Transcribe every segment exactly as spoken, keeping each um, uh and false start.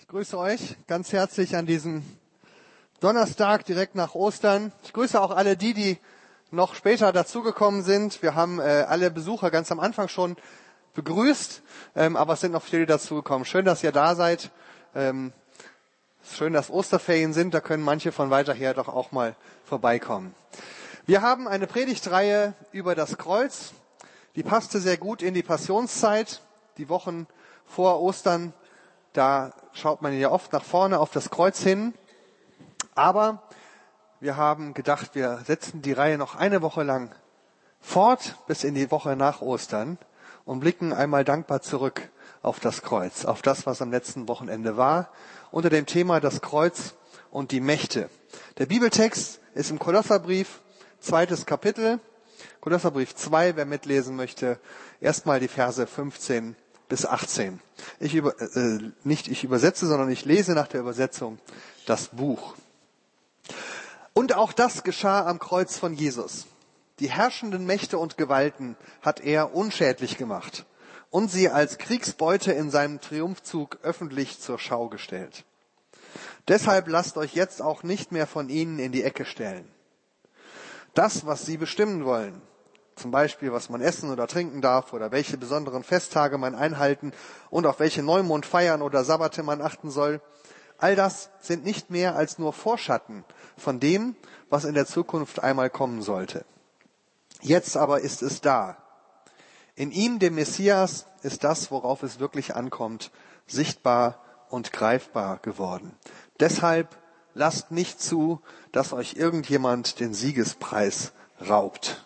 grüße euch ganz herzlich an diesem Donnerstag direkt nach Ostern. Ich grüße auch alle die, die noch später dazugekommen sind. Wir haben äh, alle Besucher ganz am Anfang schon begrüßt, ähm, aber es sind noch viele dazugekommen. Schön, dass ihr da seid. Ähm, schön, dass Osterferien sind. Da können manche von weiter her doch auch mal vorbeikommen. Wir haben eine Predigtreihe über das Kreuz. Die passte sehr gut in die Passionszeit, die Wochen vor Ostern. Da schaut man ja oft nach vorne auf das Kreuz hin. Aber wir haben gedacht, wir setzen die Reihe noch eine Woche lang fort, bis in die Woche nach Ostern, und blicken einmal dankbar zurück auf das Kreuz, auf das, was am letzten Wochenende war, unter dem Thema das Kreuz und die Mächte. Der Bibeltext ist im Kolosserbrief, zweites Kapitel, Kolosserbrief zwei, wer mitlesen möchte, erstmal die Verse fünfzehn bis achtzehn. Ich über, äh, nicht ich übersetze, sondern ich lese nach der Übersetzung das Buch. Und auch das geschah am Kreuz von Jesus. Die herrschenden Mächte und Gewalten hat er unschädlich gemacht und sie als Kriegsbeute in seinem Triumphzug öffentlich zur Schau gestellt. Deshalb lasst euch jetzt auch nicht mehr von ihnen in die Ecke stellen. Das, was sie bestimmen wollen, zum Beispiel, was man essen oder trinken darf oder welche besonderen Festtage man einhalten und auf welche Neumondfeiern oder Sabbate man achten soll, all das sind nicht mehr als nur Vorschatten von dem, was in der Zukunft einmal kommen sollte. Jetzt aber ist es da. In ihm, dem Messias, ist das, worauf es wirklich ankommt, sichtbar und greifbar geworden. Deshalb lasst nicht zu, dass euch irgendjemand den Siegespreis raubt.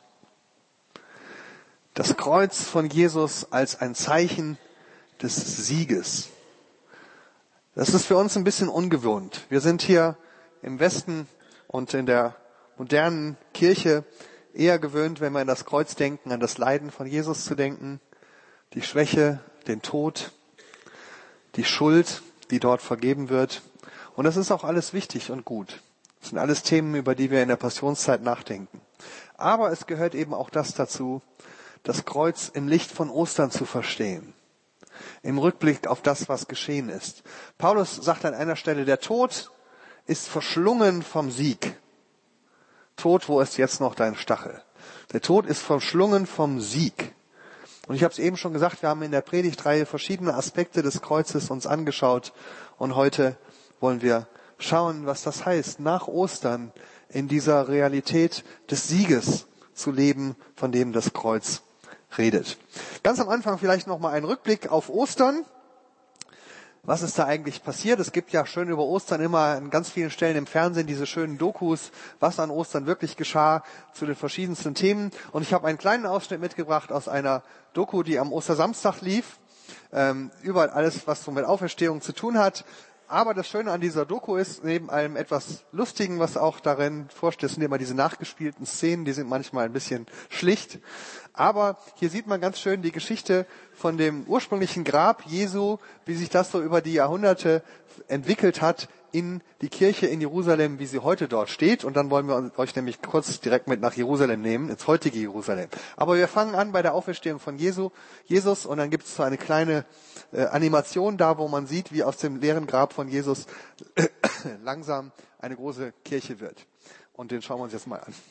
Das Kreuz von Jesus als ein Zeichen des Sieges. Das ist für uns ein bisschen ungewohnt. Wir sind hier im Westen und in der modernen Kirche eher gewöhnt, wenn wir an das Kreuz denken, an das Leiden von Jesus zu denken, die Schwäche, den Tod, die Schuld, die dort vergeben wird. Und das ist auch alles wichtig und gut. Das sind alles Themen, über die wir in der Passionszeit nachdenken. Aber es gehört eben auch das dazu, das Kreuz im Licht von Ostern zu verstehen. Im Rückblick auf das, was geschehen ist. Paulus sagt an einer Stelle, der Tod ist verschlungen vom Sieg. Tod, wo ist jetzt noch dein Stachel? Der Tod ist verschlungen vom Sieg. Und ich habe es eben schon gesagt, wir haben in der Predigtreihe verschiedene Aspekte des Kreuzes uns angeschaut. Und heute wollen wir schauen, was das heißt, nach Ostern in dieser Realität des Sieges zu leben, von dem das Kreuz redet. Ganz am Anfang vielleicht noch mal ein Rückblick auf Ostern. Was ist da eigentlich passiert? Es gibt ja schön über Ostern immer an ganz vielen Stellen im Fernsehen diese schönen Dokus, was an Ostern wirklich geschah zu den verschiedensten Themen. Und ich habe einen kleinen Ausschnitt mitgebracht aus einer Doku, die am Ostersamstag lief, ähm, über alles, was so mit Auferstehung zu tun hat. Aber das Schöne an dieser Doku ist, neben allem etwas Lustigen, was auch darin vorsteht, sind immer diese nachgespielten Szenen, die sind manchmal ein bisschen schlicht. Aber hier sieht man ganz schön die Geschichte von dem ursprünglichen Grab Jesu, wie sich das so über die Jahrhunderte entwickelt hat in die Kirche in Jerusalem, wie sie heute dort steht. Und dann wollen wir euch nämlich kurz direkt mit nach Jerusalem nehmen, ins heutige Jerusalem. Aber wir fangen an bei der Auferstehung von Jesu, Jesus und dann gibt es so eine kleine äh, Animation da, wo man sieht, wie aus dem leeren Grab von Jesus äh, langsam eine große Kirche wird. Und den schauen wir uns jetzt mal an.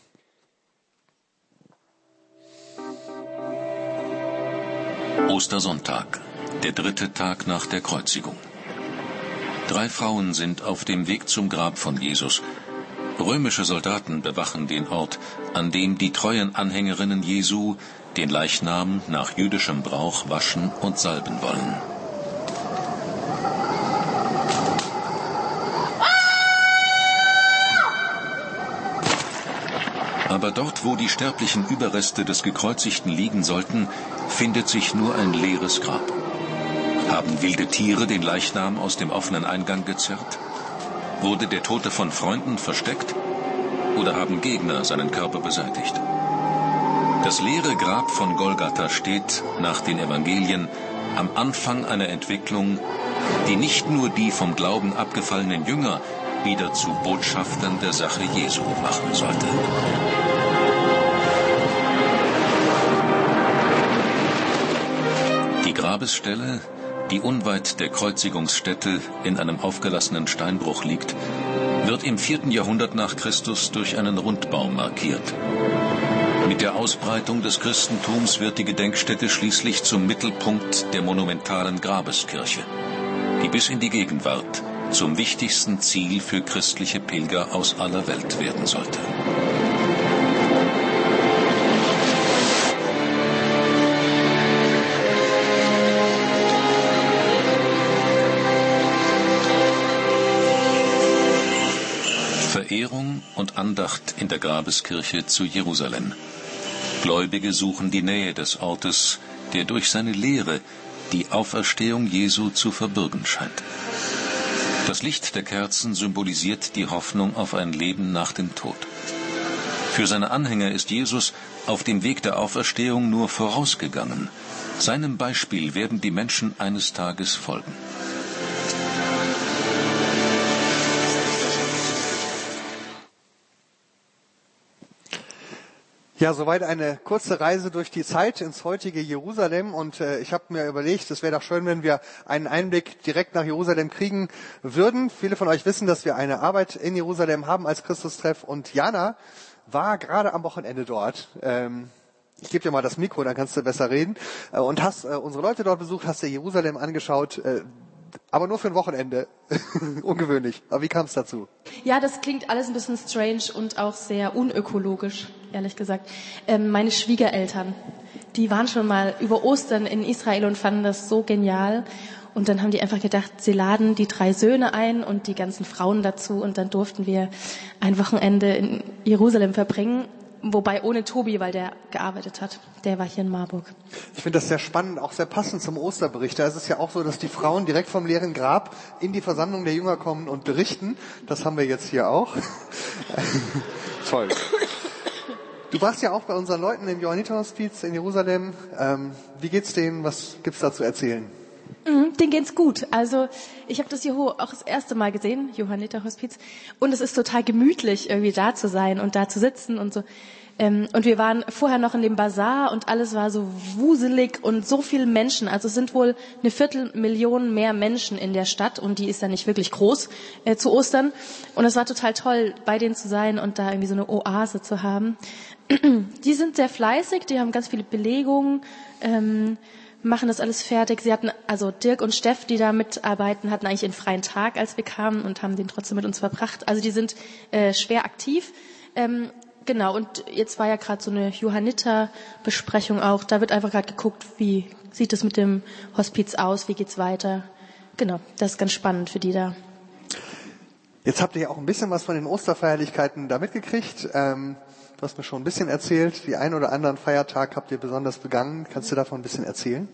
Ostersonntag, der dritte Tag nach der Kreuzigung. Drei Frauen sind auf dem Weg zum Grab von Jesus. Römische Soldaten bewachen den Ort, an dem die treuen Anhängerinnen Jesu den Leichnam nach jüdischem Brauch waschen und salben wollen. Aber dort, wo die sterblichen Überreste des Gekreuzigten liegen sollten, findet sich nur ein leeres Grab. Haben wilde Tiere den Leichnam aus dem offenen Eingang gezerrt? Wurde der Tote von Freunden versteckt? Oder haben Gegner seinen Körper beseitigt? Das leere Grab von Golgatha steht, nach den Evangelien, am Anfang einer Entwicklung, die nicht nur die vom Glauben abgefallenen Jünger wieder zu Botschaftern der Sache Jesu machen sollte. Die Grabesstelle, die unweit der Kreuzigungsstätte in einem aufgelassenen Steinbruch liegt, wird im vierten Jahrhundert nach Christus durch einen Rundbau markiert. Mit der Ausbreitung des Christentums wird die Gedenkstätte schließlich zum Mittelpunkt der monumentalen Grabeskirche, die bis in die Gegenwart zum wichtigsten Ziel für christliche Pilger aus aller Welt werden sollte. Verehrung und Andacht in der Grabeskirche zu Jerusalem. Gläubige suchen die Nähe des Ortes, der durch seine Lehre die Auferstehung Jesu zu verbürgen scheint. Das Licht der Kerzen symbolisiert die Hoffnung auf ein Leben nach dem Tod. Für seine Anhänger ist Jesus auf dem Weg der Auferstehung nur vorausgegangen. Seinem Beispiel werden die Menschen eines Tages folgen. Ja, soweit eine kurze Reise durch die Zeit ins heutige Jerusalem und äh, ich habe mir überlegt, es wäre doch schön, wenn wir einen Einblick direkt nach Jerusalem kriegen würden. Viele von euch wissen, dass wir eine Arbeit in Jerusalem haben als Christustreff und Jana war gerade am Wochenende dort. Ähm, ich gebe dir mal das Mikro, dann kannst du besser reden. Äh, und hast äh, unsere Leute dort besucht, hast dir Jerusalem angeschaut, äh, aber nur für ein Wochenende. Ungewöhnlich. Aber wie kam es dazu? Ja, das klingt alles ein bisschen strange und auch sehr unökologisch, ehrlich gesagt. Ähm, meine Schwiegereltern, die waren schon mal über Ostern in Israel und fanden das so genial. Und dann haben die einfach gedacht, sie laden die drei Söhne ein und die ganzen Frauen dazu. Und dann durften wir ein Wochenende in Jerusalem verbringen. Wobei ohne Tobi, weil der gearbeitet hat. Der war hier in Marburg. Ich finde das sehr spannend, auch sehr passend zum Osterbericht. Da ist es ja auch so, dass die Frauen direkt vom leeren Grab in die Versammlung der Jünger kommen und berichten. Das haben wir jetzt hier auch. Toll. Du warst ja auch bei unseren Leuten im Johanniterhospiz in Jerusalem. Ähm, wie geht's denen? Was gibt's da zu erzählen? Mhm, denen geht's gut. Also ich habe das hier auch das erste Mal gesehen, Johanniterhospiz, und es ist total gemütlich, irgendwie da zu sein und da zu sitzen und so. Ähm, und wir waren vorher noch in dem Bazar und alles war so wuselig und so viele Menschen. Also es sind wohl eine Viertelmillion mehr Menschen in der Stadt und die ist ja nicht wirklich groß äh, zu Ostern. Und es war total toll, bei denen zu sein und da irgendwie so eine Oase zu haben. Die sind sehr fleißig, die haben ganz viele Belegungen, ähm, machen das alles fertig. Sie hatten, also Dirk und Steff, die da mitarbeiten, hatten eigentlich einen freien Tag, als wir kamen und haben den trotzdem mit uns verbracht. Also die sind äh, schwer aktiv. Ähm, genau, und jetzt war ja gerade so eine Johanniter-Besprechung auch. Da wird einfach gerade geguckt, wie sieht es mit dem Hospiz aus, wie geht's weiter. Genau, das ist ganz spannend für die da. Jetzt habt ihr ja auch ein bisschen was von den Osterfeierlichkeiten da mitgekriegt. Ähm Du hast mir schon ein bisschen erzählt, die einen oder anderen Feiertag habt ihr besonders begangen. Kannst du davon ein bisschen erzählen?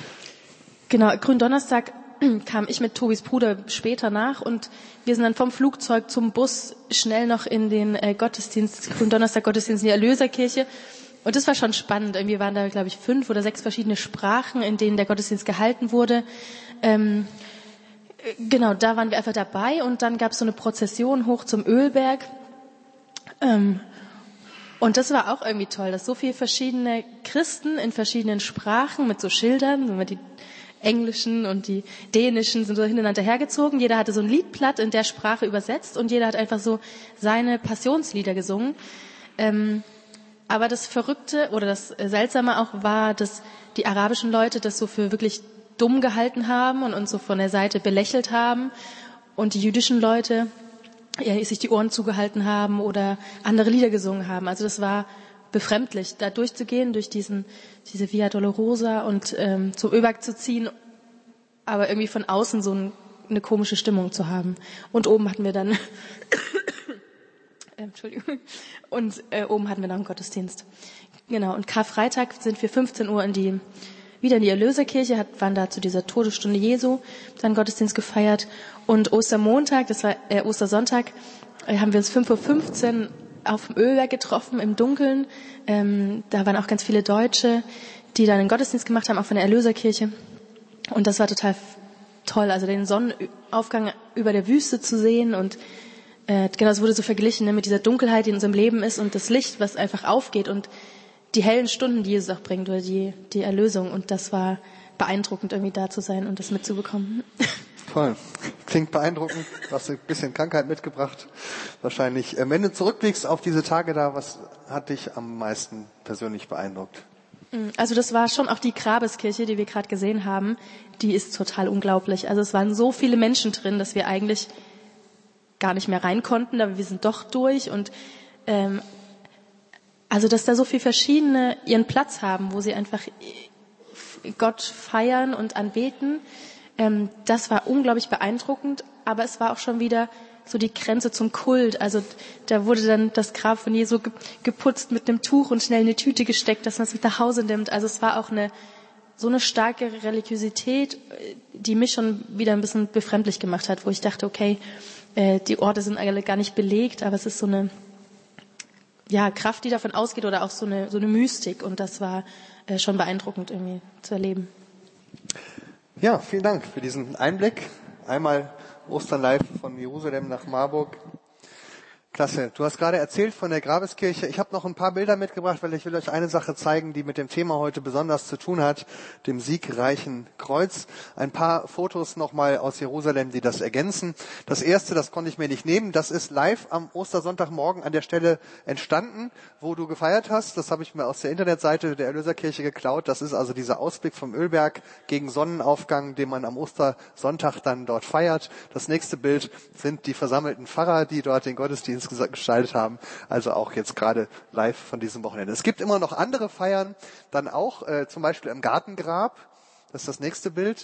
Genau, Gründonnerstag kam ich mit Tobis Bruder später nach und wir sind dann vom Flugzeug zum Bus schnell noch in den äh, Gottesdienst, Gründonnerstag Gottesdienst in die Erlöserkirche. Und das war schon spannend. Irgendwie waren da, glaube ich, fünf oder sechs verschiedene Sprachen, in denen der Gottesdienst gehalten wurde. Ähm, genau, da waren wir einfach dabei und dann gab es so eine Prozession hoch zum Ölberg. Ähm, Und das war auch irgendwie toll, dass so viele verschiedene Christen in verschiedenen Sprachen mit so Schildern, die englischen und die dänischen sind so hintereinander hergezogen. Jeder hatte so ein Liedblatt in der Sprache übersetzt und jeder hat einfach so seine Passionslieder gesungen. Ähm, aber das Verrückte oder das Seltsame auch war, dass die arabischen Leute das so für wirklich dumm gehalten haben und uns so von der Seite belächelt haben und die jüdischen Leute ja, sich die Ohren zugehalten haben oder andere Lieder gesungen haben. Also das war befremdlich, da durchzugehen, durch diesen diese Via Dolorosa und ähm, zum Ölberg zu ziehen, aber irgendwie von außen so ein, eine komische Stimmung zu haben. Und oben hatten wir dann, äh, Entschuldigung, und äh, oben hatten wir noch einen Gottesdienst. Genau, und Karfreitag sind wir fünfzehn Uhr in die wieder in die Erlöserkirche, hat, waren da zu dieser Todesstunde Jesu, dann Gottesdienst gefeiert. Und Ostermontag, das war äh, Ostersonntag, äh, haben wir uns fünf Uhr fünfzehn auf dem Ölberg getroffen, im Dunkeln. Ähm, da waren auch ganz viele Deutsche, die dann einen Gottesdienst gemacht haben, auch von der Erlöserkirche. Und das war total toll, also den Sonnenaufgang über der Wüste zu sehen. Und äh, genau, es wurde so verglichen, ne, mit dieser Dunkelheit, die in unserem Leben ist und das Licht, was einfach aufgeht und die hellen Stunden, die Jesus auch bringt, oder die, die Erlösung. Und das war beeindruckend, irgendwie da zu sein und das mitzubekommen. Toll. Klingt beeindruckend. Du hast ein bisschen Krankheit mitgebracht. Wahrscheinlich. Wenn du zurückblickst auf diese Tage da, was hat dich am meisten persönlich beeindruckt? Also das war schon auch die Grabeskirche, die wir gerade gesehen haben. Die ist total unglaublich. Also es waren so viele Menschen drin, dass wir eigentlich gar nicht mehr rein konnten, aber wir sind doch durch. Und ähm, also dass da so viele verschiedene ihren Platz haben, wo sie einfach Gott feiern und anbeten. Ähm, das war unglaublich beeindruckend, aber es war auch schon wieder so die Grenze zum Kult. Also da wurde dann das Grab von Jesu geputzt mit einem Tuch und schnell in eine Tüte gesteckt, dass man es mit nach Hause nimmt. Also es war auch eine so eine starke Religiosität, die mich schon wieder ein bisschen befremdlich gemacht hat, wo ich dachte, okay, äh, die Orte sind alle gar nicht belegt, aber es ist so eine ja Kraft, die davon ausgeht oder auch so eine so eine Mystik, und das war äh, schon beeindruckend irgendwie zu erleben. Ja, vielen Dank für diesen Einblick. Einmal Ostern live von Jerusalem nach Marburg. Klasse. Du hast gerade erzählt von der Grabeskirche. Ich habe noch ein paar Bilder mitgebracht, weil ich will euch eine Sache zeigen, die mit dem Thema heute besonders zu tun hat, dem siegreichen Kreuz. Ein paar Fotos nochmal aus Jerusalem, die das ergänzen. Das erste, das konnte ich mir nicht nehmen, das ist live am Ostersonntagmorgen an der Stelle entstanden, wo du gefeiert hast. Das habe ich mir aus der Internetseite der Erlöserkirche geklaut. Das ist also dieser Ausblick vom Ölberg gegen Sonnenaufgang, den man am Ostersonntag dann dort feiert. Das nächste Bild sind die versammelten Pfarrer, die dort den Gottesdienst gestaltet haben, also auch jetzt gerade live von diesem Wochenende. Es gibt immer noch andere Feiern, dann auch äh, zum Beispiel im Gartengrab, das ist das nächste Bild.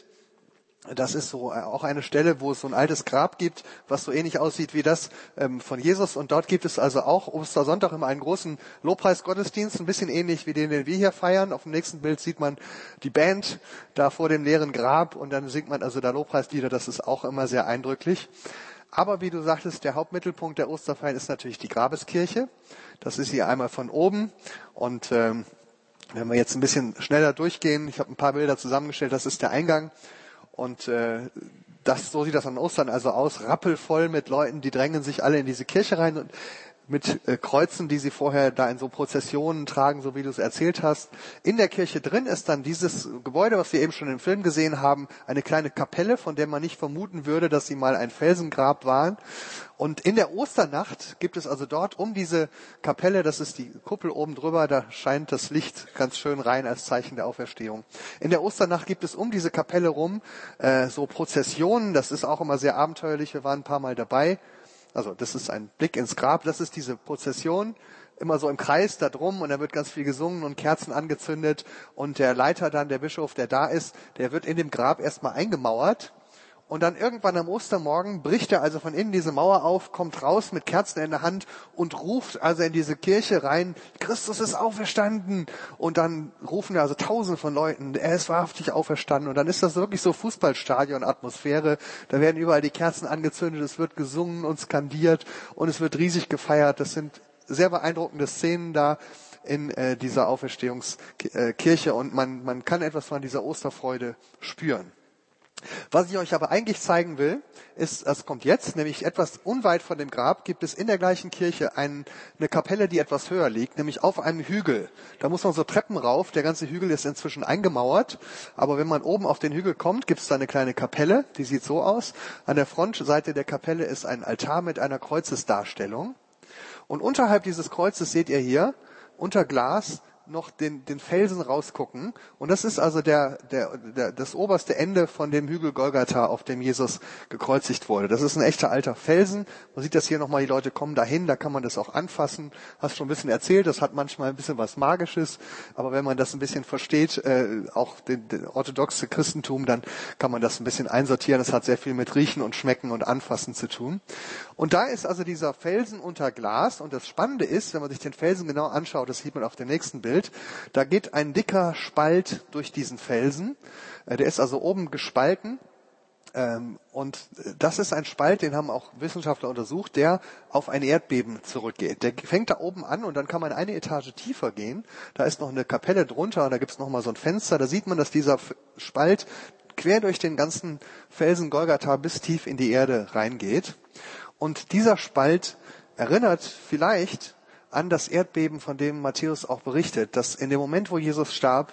Das ist so äh, auch eine Stelle, wo es so ein altes Grab gibt, was so ähnlich aussieht wie das ähm, von Jesus, und dort gibt es also auch Ostersonntag immer einen großen Lobpreisgottesdienst, ein bisschen ähnlich wie den, den wir hier feiern. Auf dem nächsten Bild sieht man die Band da vor dem leeren Grab, und dann singt man also da Lobpreislieder, das ist auch immer sehr eindrücklich. Aber wie du sagtest, der Hauptmittelpunkt der Osterfeier ist natürlich die Grabeskirche. Das ist hier einmal von oben. Und ähm, wenn wir jetzt ein bisschen schneller durchgehen, ich habe ein paar Bilder zusammengestellt, das ist der Eingang. Und äh, das, so sieht das an Ostern also aus, rappelvoll mit Leuten, die drängen sich alle in diese Kirche rein und mit äh, Kreuzen, die sie vorher da in so Prozessionen tragen, so wie du es erzählt hast. In der Kirche drin ist dann dieses Gebäude, was wir eben schon im Film gesehen haben, eine kleine Kapelle, von der man nicht vermuten würde, dass sie mal ein Felsengrab waren. Und in der Osternacht gibt es also dort um diese Kapelle, das ist die Kuppel oben drüber, da scheint das Licht ganz schön rein als Zeichen der Auferstehung. In der Osternacht gibt es um diese Kapelle rum äh, so Prozessionen, das ist auch immer sehr abenteuerlich, wir waren ein paar Mal dabei. Also das ist ein Blick ins Grab, das ist diese Prozession, immer so im Kreis da drum, und da wird ganz viel gesungen und Kerzen angezündet, und der Leiter dann, der Bischof, der da ist, der wird in dem Grab erstmal eingemauert, und dann irgendwann am Ostermorgen bricht er also von innen diese Mauer auf, kommt raus mit Kerzen in der Hand und ruft also in diese Kirche rein, Christus ist auferstanden, und dann rufen da also tausende von Leuten, er ist wahrhaftig auferstanden, und dann ist das wirklich so Fußballstadion-Atmosphäre, da werden überall die Kerzen angezündet, es wird gesungen und skandiert und es wird riesig gefeiert. Das sind sehr beeindruckende Szenen da in äh, dieser Auferstehungskirche, und man, man kann etwas von dieser Osterfreude spüren. Was ich euch aber eigentlich zeigen will, ist, das kommt jetzt, nämlich etwas unweit von dem Grab gibt es in der gleichen Kirche ein, eine Kapelle, die etwas höher liegt, nämlich auf einem Hügel. Da muss man so Treppen rauf, der ganze Hügel ist inzwischen eingemauert, aber wenn man oben auf den Hügel kommt, gibt es da eine kleine Kapelle, die sieht so aus. An der Frontseite der Kapelle ist ein Altar mit einer Kreuzesdarstellung, und unterhalb dieses Kreuzes seht ihr hier, unter Glas, noch den, den Felsen rausgucken. Und das ist also der, der, der, das oberste Ende von dem Hügel Golgatha, auf dem Jesus gekreuzigt wurde. Das ist ein echter alter Felsen. Man sieht das hier nochmal, die Leute kommen dahin, da kann man das auch anfassen. Hast schon ein bisschen erzählt, das hat manchmal ein bisschen was Magisches. Aber wenn man das ein bisschen versteht, äh, auch den, den orthodoxe Christentum, dann kann man das ein bisschen einsortieren. Das hat sehr viel mit Riechen und Schmecken und Anfassen zu tun. Und da ist also dieser Felsen unter Glas. Und das Spannende ist, wenn man sich den Felsen genau anschaut, das sieht man auf dem nächsten Bild, da geht ein dicker Spalt durch diesen Felsen. Der ist also oben gespalten. Und das ist ein Spalt, den haben auch Wissenschaftler untersucht, der auf ein Erdbeben zurückgeht. Der fängt da oben an, und dann kann man eine Etage tiefer gehen. Da ist noch eine Kapelle drunter, und da gibt es noch mal so ein Fenster. Da sieht man, dass dieser Spalt quer durch den ganzen Felsen Golgatha bis tief in die Erde reingeht. Und dieser Spalt erinnert vielleicht an das Erdbeben, von dem Matthäus auch berichtet, dass in dem Moment, wo Jesus starb,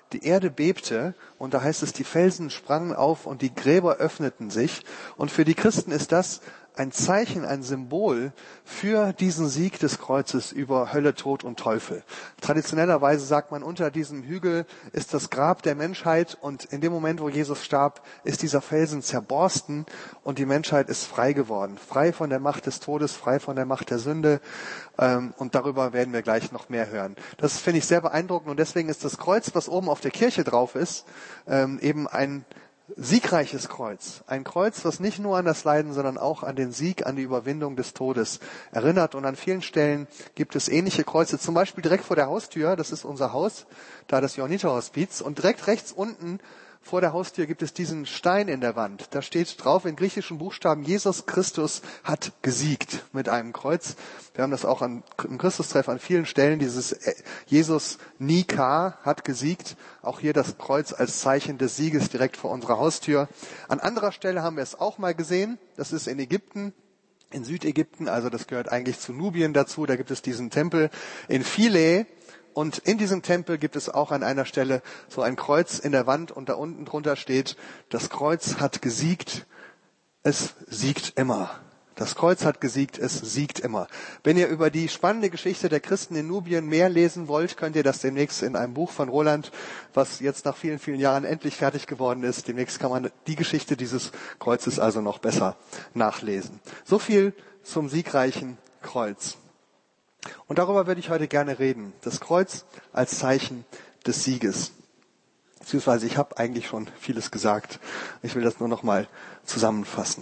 die Erde bebte und da heißt es, die Felsen sprangen auf und die Gräber öffneten sich. Und für die Christen ist das ein Zeichen, ein Symbol für diesen Sieg des Kreuzes über Hölle, Tod und Teufel. Traditionellerweise sagt man, unter diesem Hügel ist das Grab der Menschheit und in dem Moment, wo Jesus starb, ist dieser Felsen zerborsten und die Menschheit ist frei geworden. Frei von der Macht des Todes, frei von der Macht der Sünde. Und darüber werden wir gleich noch mehr hören. Das finde ich sehr beeindruckend und deswegen ist das Kreuz, was oben auf der Kirche drauf ist, eben ein siegreiches Kreuz. Ein Kreuz, was nicht nur an das Leiden, sondern auch an den Sieg, an die Überwindung des Todes erinnert. Und an vielen Stellen gibt es ähnliche Kreuze. Zum Beispiel direkt vor der Haustür, das ist unser Haus, da das Johanniterhospiz. Und direkt rechts unten vor der Haustür gibt es diesen Stein in der Wand. Da steht drauf in griechischen Buchstaben, Jesus Christus hat gesiegt mit einem Kreuz. Wir haben das auch an, im Christustreff an vielen Stellen, dieses Jesus Nika hat gesiegt. Auch hier das Kreuz als Zeichen des Sieges direkt vor unserer Haustür. An anderer Stelle haben wir es auch mal gesehen. Das ist in Ägypten. In Südägypten, also das gehört eigentlich zu Nubien dazu. Da gibt es diesen Tempel in Philae. Und in diesem Tempel gibt es auch an einer Stelle so ein Kreuz in der Wand und da unten drunter steht, das Kreuz hat gesiegt, es siegt immer. Das Kreuz hat gesiegt, es siegt immer. Wenn ihr über die spannende Geschichte der Christen in Nubien mehr lesen wollt, könnt ihr das demnächst in einem Buch von Roland, was jetzt nach vielen, vielen Jahren endlich fertig geworden ist. Demnächst kann man die Geschichte dieses Kreuzes also noch besser nachlesen. So viel zum siegreichen Kreuz. Und darüber würde ich heute gerne reden. Das Kreuz als Zeichen des Sieges. Beziehungsweise ich habe eigentlich schon vieles gesagt. Ich will das nur noch mal zusammenfassen.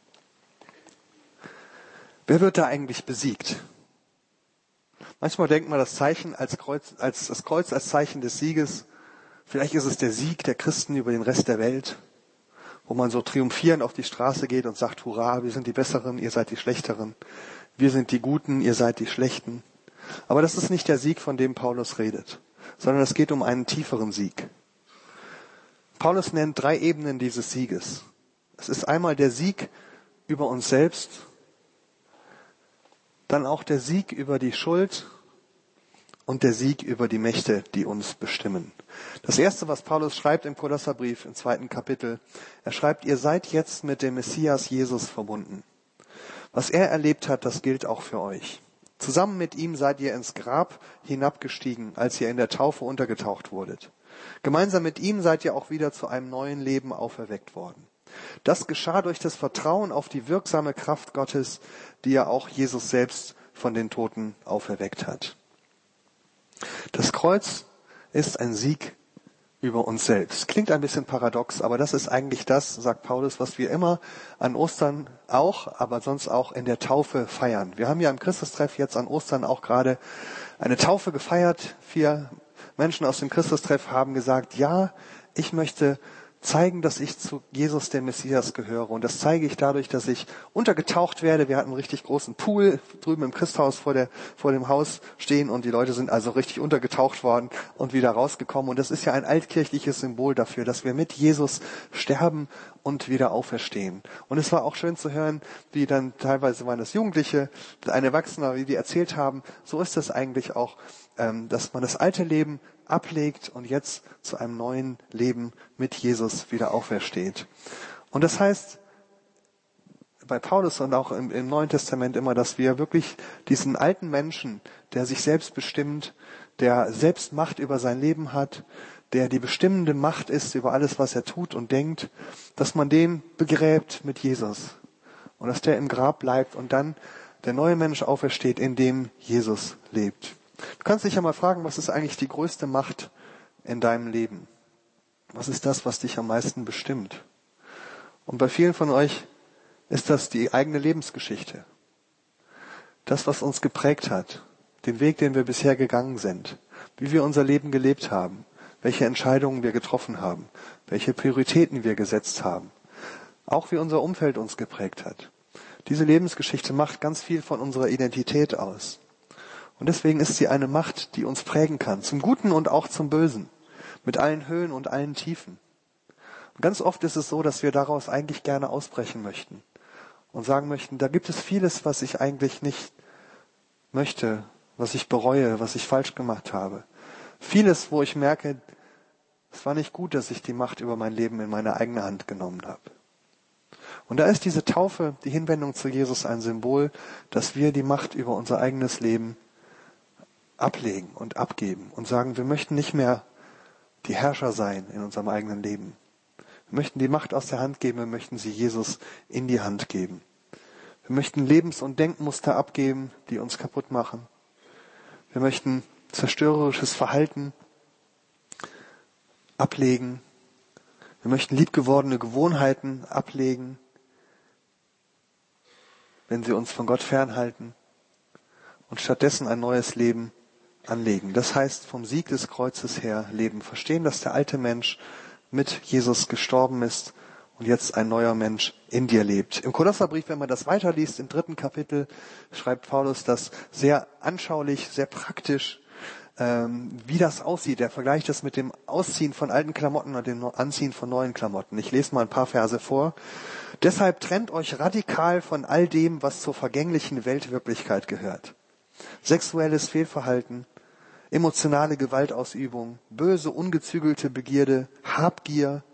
Wer wird da eigentlich besiegt? Manchmal denkt man das Zeichen als Kreuz, als das Kreuz als Zeichen des Sieges. Vielleicht ist es der Sieg der Christen über den Rest der Welt, wo man so triumphierend auf die Straße geht und sagt, hurra, wir sind die Besseren, ihr seid die Schlechteren. Wir sind die Guten, ihr seid die Schlechten. Aber das ist nicht der Sieg, von dem Paulus redet, sondern es geht um einen tieferen Sieg. Paulus nennt drei Ebenen dieses Sieges. Es ist einmal der Sieg über uns selbst, dann auch der Sieg über die Schuld und der Sieg über die Mächte, die uns bestimmen. Das Erste, was Paulus schreibt im Kolosserbrief im zweiten Kapitel, er schreibt, ihr seid jetzt mit dem Messias Jesus verbunden. Was er erlebt hat, das gilt auch für euch. Zusammen mit ihm seid ihr ins Grab hinabgestiegen, als ihr in der Taufe untergetaucht wurdet. Gemeinsam mit ihm seid ihr auch wieder zu einem neuen Leben auferweckt worden. Das geschah durch das Vertrauen auf die wirksame Kraft Gottes, die ja auch Jesus selbst von den Toten auferweckt hat. Das Kreuz ist ein Sieg über uns selbst. Klingt ein bisschen paradox, aber das ist eigentlich das, sagt Paulus, was wir immer an Ostern auch, aber sonst auch in der Taufe feiern. Wir haben ja im Christustreff jetzt an Ostern auch gerade eine Taufe gefeiert. Vier Menschen aus dem Christustreff haben gesagt, ja, ich möchte zeigen, dass ich zu Jesus, dem Messias, gehöre. Und das zeige ich dadurch, dass ich untergetaucht werde. Wir hatten einen richtig großen Pool drüben im Christhaus vor, der, vor dem Haus stehen und die Leute sind also richtig untergetaucht worden und wieder rausgekommen. Und das ist ja ein altkirchliches Symbol dafür, dass wir mit Jesus sterben und wieder auferstehen. Und es war auch schön zu hören, wie dann teilweise waren das Jugendliche, ein Erwachsener, wie die erzählt haben, so ist es eigentlich auch, dass man das alte Leben ablegt und jetzt zu einem neuen Leben mit Jesus wieder aufersteht. Und das heißt bei Paulus und auch im, im Neuen Testament immer, dass wir wirklich diesen alten Menschen, der sich selbst bestimmt, der selbst Macht über sein Leben hat, der die bestimmende Macht ist über alles, was er tut und denkt, dass man den begräbt mit Jesus und dass der im Grab bleibt und dann der neue Mensch aufersteht, in dem Jesus lebt. Du kannst dich ja mal fragen, was ist eigentlich die größte Macht in deinem Leben? Was ist das, was dich am meisten bestimmt? Und bei vielen von euch ist das die eigene Lebensgeschichte. Das, was uns geprägt hat. Den Weg, den wir bisher gegangen sind. Wie wir unser Leben gelebt haben. Welche Entscheidungen wir getroffen haben. Welche Prioritäten wir gesetzt haben. Auch wie unser Umfeld uns geprägt hat. Diese Lebensgeschichte macht ganz viel von unserer Identität aus. Und deswegen ist sie eine Macht, die uns prägen kann, zum Guten und auch zum Bösen, mit allen Höhen und allen Tiefen. Und ganz oft ist es so, dass wir daraus eigentlich gerne ausbrechen möchten und sagen möchten, da gibt es vieles, was ich eigentlich nicht möchte, was ich bereue, was ich falsch gemacht habe. Vieles, wo ich merke, Es war nicht gut, dass ich die Macht über mein Leben in meine eigene Hand genommen habe. Und da ist diese Taufe, die Hinwendung zu Jesus, ein Symbol, dass wir die Macht über unser eigenes Leben ablegen und abgeben und sagen, wir möchten nicht mehr die Herrscher sein in unserem eigenen Leben. Wir möchten die Macht aus der Hand geben, wir möchten sie Jesus in die Hand geben. Wir möchten Lebens- und Denkmuster abgeben, die uns kaputt machen. Wir möchten zerstörerisches Verhalten ablegen. Wir möchten liebgewordene Gewohnheiten ablegen, wenn sie uns von Gott fernhalten, und stattdessen ein neues Leben anlegen. Das heißt, vom Sieg des Kreuzes her leben. Verstehen, dass der alte Mensch mit Jesus gestorben ist und jetzt ein neuer Mensch in dir lebt. Im Kolosserbrief, wenn man das weiterliest, im dritten Kapitel, schreibt Paulus das sehr anschaulich, sehr praktisch, ähm, wie das aussieht. Er vergleicht das mit dem Ausziehen von alten Klamotten und dem Anziehen von neuen Klamotten. Ich lese mal ein paar Verse vor. Deshalb trennt euch radikal von all dem, was zur vergänglichen Weltwirklichkeit gehört. Sexuelles Fehlverhalten, emotionale Gewaltausübung, böse, ungezügelte Begierde, Habgier.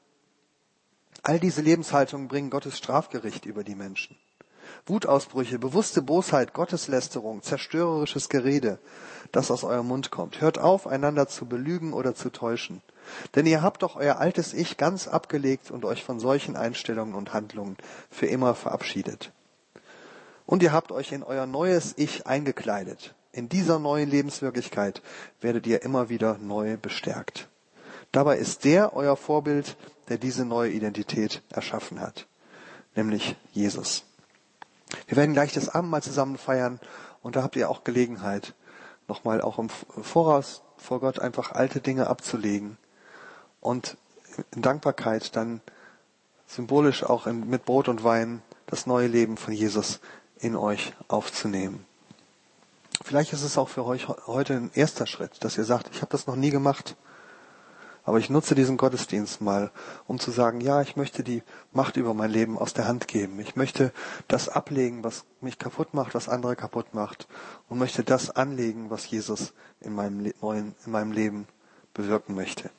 All diese Lebenshaltungen bringen Gottes Strafgericht über die Menschen. Wutausbrüche, bewusste Bosheit, Gotteslästerung, zerstörerisches Gerede, das aus eurem Mund kommt. Hört auf, einander zu belügen oder zu täuschen. Denn ihr habt doch euer altes Ich ganz abgelegt und euch von solchen Einstellungen und Handlungen für immer verabschiedet. Und ihr habt euch in euer neues Ich eingekleidet. In dieser neuen Lebenswirklichkeit werdet ihr immer wieder neu bestärkt. Dabei ist der euer Vorbild, der diese neue Identität erschaffen hat, nämlich Jesus. Wir werden gleich das Abendmahl zusammen feiern und da habt ihr auch Gelegenheit, nochmal auch im Voraus vor Gott einfach alte Dinge abzulegen und in Dankbarkeit dann symbolisch auch in, mit Brot und Wein das neue Leben von Jesus in euch aufzunehmen. Vielleicht ist es auch für euch heute ein erster Schritt, dass ihr sagt, ich habe das noch nie gemacht, aber ich nutze diesen Gottesdienst mal, um zu sagen, ja, ich möchte die Macht über mein Leben aus der Hand geben. Ich möchte das ablegen, was mich kaputt macht, was andere kaputt macht, und möchte das anlegen, was Jesus in meinem Le- neuen, in meinem Leben bewirken möchte.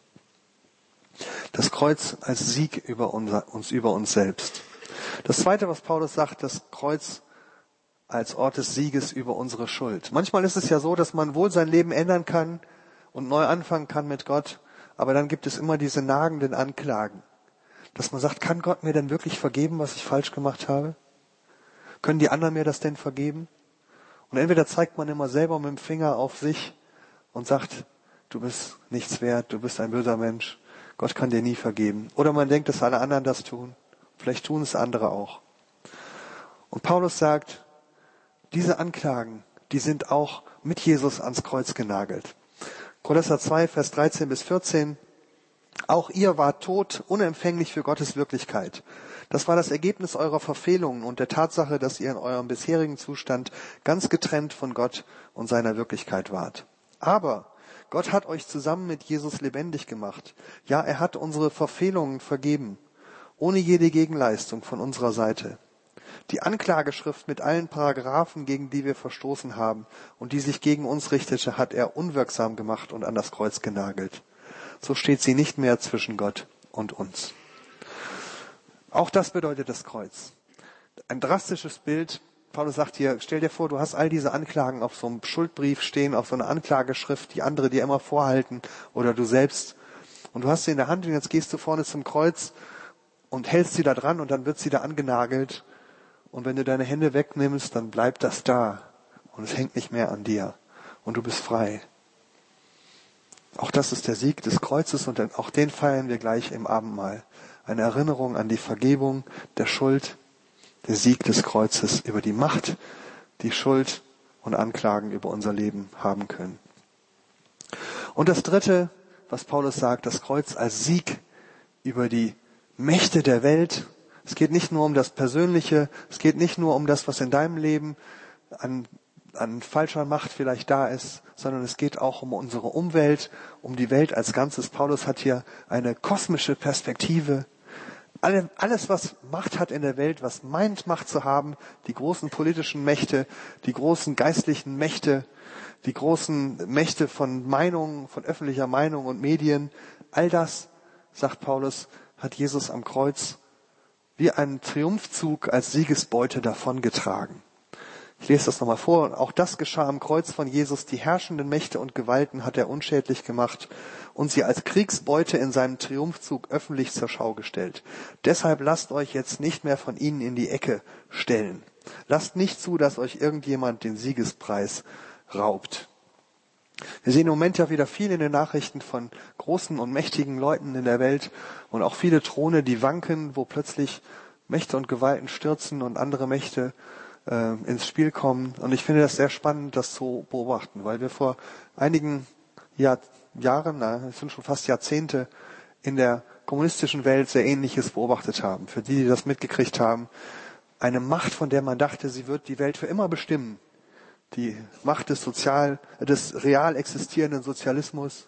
Das Kreuz als Sieg über unser, uns über uns selbst. Das Zweite, was Paulus sagt, das Kreuz als Ort des Sieges über unsere Schuld. Manchmal ist es ja so, dass man wohl sein Leben ändern kann und neu anfangen kann mit Gott, aber dann gibt es immer diese nagenden Anklagen, dass man sagt, kann Gott mir denn wirklich vergeben, was ich falsch gemacht habe? Können die anderen mir das denn vergeben? Und entweder zeigt man immer selber mit dem Finger auf sich und sagt, du bist nichts wert, du bist ein böser Mensch, Gott kann dir nie vergeben. Oder man denkt, dass alle anderen das tun. Vielleicht tun es andere auch. Und Paulus sagt, diese Anklagen, die sind auch mit Jesus ans Kreuz genagelt. Kolosser zwei, Vers dreizehn bis vierzehn. Auch ihr wart tot, unempfänglich für Gottes Wirklichkeit. Das war das Ergebnis eurer Verfehlungen und der Tatsache, dass ihr in eurem bisherigen Zustand ganz getrennt von Gott und seiner Wirklichkeit wart. Aber Gott hat euch zusammen mit Jesus lebendig gemacht. Ja, er hat unsere Verfehlungen vergeben, ohne jede Gegenleistung von unserer Seite. Die Anklageschrift mit allen Paragraphen, gegen die wir verstoßen haben und die sich gegen uns richtete, hat er unwirksam gemacht und an das Kreuz genagelt. So steht sie nicht mehr zwischen Gott und uns. Auch das bedeutet das Kreuz. Ein drastisches Bild. Paulus sagt hier, stell dir vor, du hast all diese Anklagen auf so einem Schuldbrief stehen, auf so einer Anklageschrift, die andere dir immer vorhalten oder du selbst. Und du hast sie in der Hand und jetzt gehst du vorne zum Kreuz und hältst sie da dran und dann wird sie da angenagelt. Und wenn du deine Hände wegnimmst, dann bleibt das da und es hängt nicht mehr an dir und du bist frei. Auch das ist der Sieg des Kreuzes und auch den feiern wir gleich im Abendmahl. Eine Erinnerung an die Vergebung der Schuld, der Sieg des Kreuzes über die Macht, die Schuld und Anklagen über unser Leben haben können. Und das Dritte, was Paulus sagt, das Kreuz als Sieg über die Mächte der Welt. Es geht nicht nur um das Persönliche, es geht nicht nur um das, was in deinem Leben an, an falscher Macht vielleicht da ist, sondern es geht auch um unsere Umwelt, um die Welt als Ganzes. Paulus hat hier eine kosmische Perspektive. Alle, alles, was Macht hat in der Welt, was meint, Macht zu haben, die großen politischen Mächte, die großen geistlichen Mächte, die großen Mächte von Meinung, von öffentlicher Meinung und Medien, all das, sagt Paulus, hat Jesus am Kreuz wie einen Triumphzug als Siegesbeute davongetragen. Ich lese das nochmal vor. Auch das geschah am Kreuz von Jesus. Die herrschenden Mächte und Gewalten hat er unschädlich gemacht und sie als Kriegsbeute in seinem Triumphzug öffentlich zur Schau gestellt. Deshalb lasst euch jetzt nicht mehr von ihnen in die Ecke stellen. Lasst nicht zu, dass euch irgendjemand den Siegespreis raubt. Wir sehen im Moment ja wieder viel in den Nachrichten von großen und mächtigen Leuten in der Welt und auch viele Throne, die wanken, wo plötzlich Mächte und Gewalten stürzen und andere Mächte äh, ins Spiel kommen. Und ich finde das sehr spannend, das zu beobachten, weil wir vor einigen Jahr, Jahren, na, es sind schon fast Jahrzehnte, in der kommunistischen Welt sehr Ähnliches beobachtet haben. Für die, die das mitgekriegt haben, eine Macht, von der man dachte, sie wird die Welt für immer bestimmen. Die Macht des sozial, des real existierenden Sozialismus.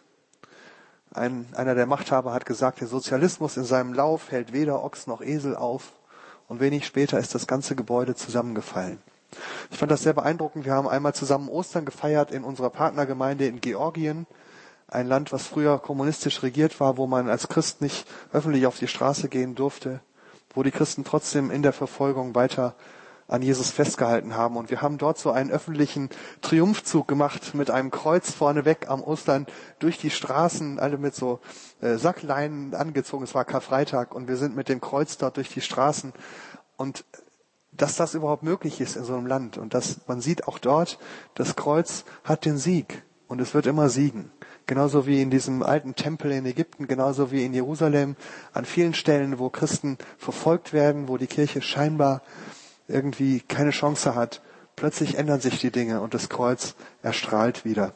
Ein, einer der Machthaber hat gesagt, der Sozialismus in seinem Lauf hält weder Ochs noch Esel auf. Und wenig später ist das ganze Gebäude zusammengefallen. Ich fand das sehr beeindruckend. Wir haben einmal zusammen Ostern gefeiert in unserer Partnergemeinde in Georgien. Ein Land, was früher kommunistisch regiert war, wo man als Christ nicht öffentlich auf die Straße gehen durfte. Wo die Christen trotzdem in der Verfolgung weiter an Jesus festgehalten haben. Und wir haben dort so einen öffentlichen Triumphzug gemacht mit einem Kreuz vorneweg am Ostern durch die Straßen, alle mit so äh, Sackleinen angezogen. Es war Karfreitag und wir sind mit dem Kreuz dort durch die Straßen. Und dass das überhaupt möglich ist in so einem Land und dass man sieht auch dort, das Kreuz hat den Sieg und es wird immer siegen. Genauso wie in diesem alten Tempel in Ägypten, genauso wie in Jerusalem, an vielen Stellen, wo Christen verfolgt werden, wo die Kirche scheinbar irgendwie keine Chance hat. Plötzlich ändern sich die Dinge und das Kreuz erstrahlt wieder.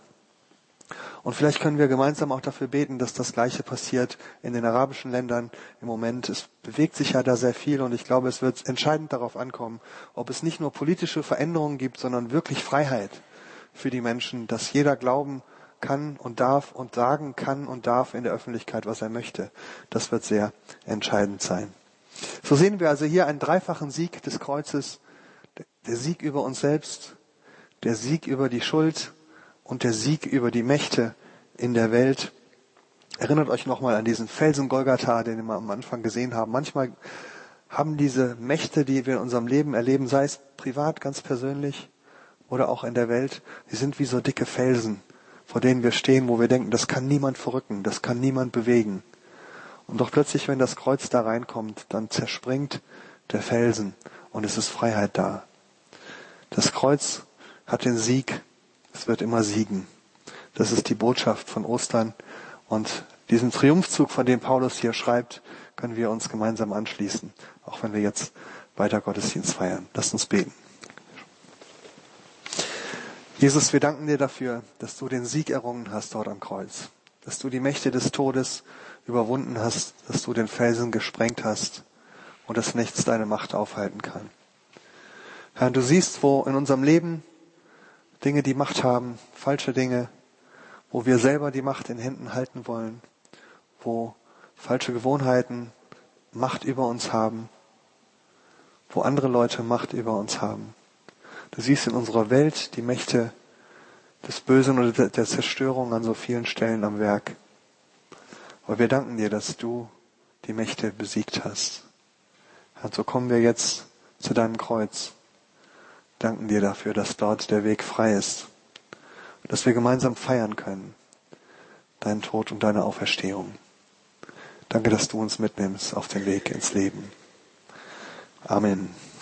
Und vielleicht können wir gemeinsam auch dafür beten, dass das Gleiche passiert in den arabischen Ländern im Moment. Es bewegt sich ja da sehr viel und ich glaube, es wird entscheidend darauf ankommen, ob es nicht nur politische Veränderungen gibt, sondern wirklich Freiheit für die Menschen, dass jeder glauben kann und darf und sagen kann und darf in der Öffentlichkeit, was er möchte. Das wird sehr entscheidend sein. So sehen wir also hier einen dreifachen Sieg des Kreuzes. Der Sieg über uns selbst, der Sieg über die Schuld und der Sieg über die Mächte in der Welt. Erinnert euch nochmal an diesen Felsen Golgatha, den wir am Anfang gesehen haben. Manchmal haben diese Mächte, die wir in unserem Leben erleben, sei es privat, ganz persönlich oder auch in der Welt, die sind wie so dicke Felsen, vor denen wir stehen, wo wir denken, das kann niemand verrücken, das kann niemand bewegen. Und doch plötzlich, wenn das Kreuz da reinkommt, dann zerspringt der Felsen und es ist Freiheit da. Das Kreuz hat den Sieg, es wird immer siegen. Das ist die Botschaft von Ostern und diesen Triumphzug, von dem Paulus hier schreibt, können wir uns gemeinsam anschließen, auch wenn wir jetzt weiter Gottesdienst feiern. Lasst uns beten. Jesus, wir danken dir dafür, dass du den Sieg errungen hast dort am Kreuz, dass du die Mächte des Todes überwunden hast, dass du den Felsen gesprengt hast und dass nichts deine Macht aufhalten kann. Herr, du siehst, wo in unserem Leben Dinge die Macht haben, falsche Dinge, wo wir selber die Macht in Händen halten wollen, wo falsche Gewohnheiten Macht über uns haben, wo andere Leute Macht über uns haben. Du siehst in unserer Welt die Mächte des Bösen oder der Zerstörung an so vielen Stellen am Werk. Aber wir danken dir, dass du die Mächte besiegt hast. Und so kommen wir jetzt zu deinem Kreuz. Danken dir dafür, dass dort der Weg frei ist. Und dass wir gemeinsam feiern können. Deinen Tod und deine Auferstehung. Danke, dass du uns mitnimmst auf den Weg ins Leben. Amen.